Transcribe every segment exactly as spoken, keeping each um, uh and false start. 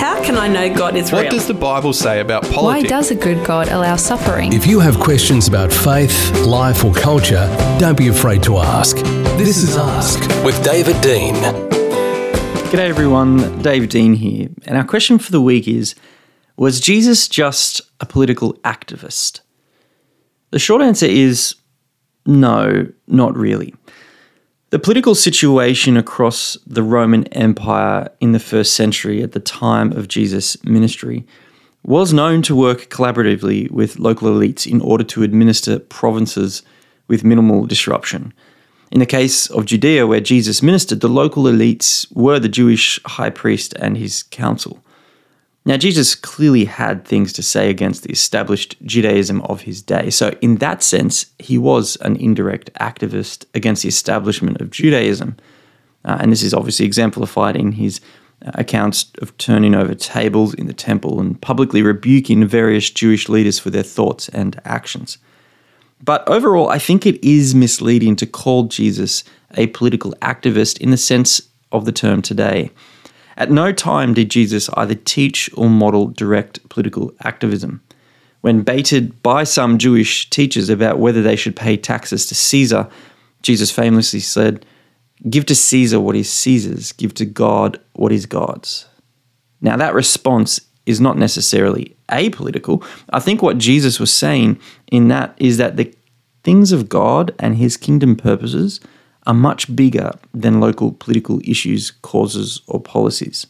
How can I know God is real? What does the Bible say about Why politics? does a good God allow suffering? If you have questions about faith, life or culture, don't be afraid to ask. This is Ask with David Dean. G'day everyone, Dave Dean here. And our question for the week is, was Jesus just a political activist? The short answer is no, not really. The political situation across the Roman Empire in the first century at the time of Jesus' ministry was known to work collaboratively with local elites in order to administer provinces with minimal disruption. In the case of Judea, where Jesus ministered, the local elites were the Jewish high priest and his council. Now, Jesus clearly had things to say against the established Judaism of his day. So in that sense, he was an indirect activist against the establishment of Judaism. Uh, and this is obviously exemplified in his uh, accounts of turning over tables in the temple and publicly rebuking various Jewish leaders for their thoughts and actions. But overall, I think it is misleading to call Jesus a political activist in the sense of the term today. At no time did Jesus either teach or model direct political activism. When baited by some Jewish teachers about whether they should pay taxes to Caesar, Jesus famously said, "Give to Caesar what is Caesar's, give to God what is God's." Now that response is not necessarily apolitical. I think what Jesus was saying in that is that the things of God and his kingdom purposes are much bigger than local political issues, causes, or policies.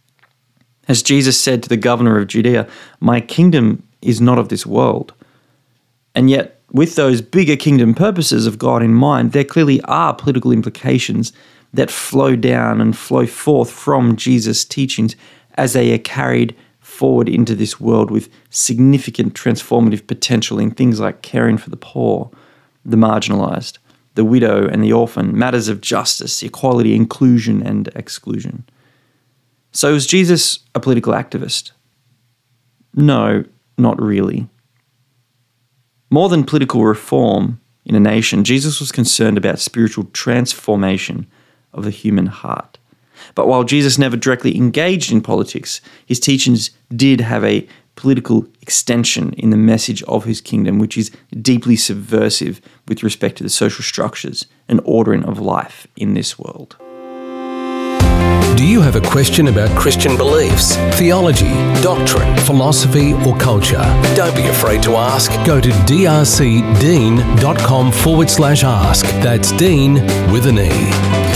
As Jesus said to the governor of Judea, "My kingdom is not of this world." And yet, with those bigger kingdom purposes of God in mind, there clearly are political implications that flow down and flow forth from Jesus' teachings as they are carried forward into this world with significant transformative potential in things like caring for the poor, the marginalized, the widow and the orphan, matters of justice, equality, inclusion, and exclusion. So is Jesus a political activist? No, not really. More than political reform in a nation, Jesus was concerned about spiritual transformation of the human heart. But while Jesus never directly engaged in politics, his teachings did have a political extension in the message of his kingdom, which is deeply subversive with respect to the social structures and ordering of life in this world. Do you have a question about Christian beliefs, theology, doctrine, philosophy, or culture? Don't be afraid to ask. Go to drcdean.com forward slash ask. That's Dean with an E.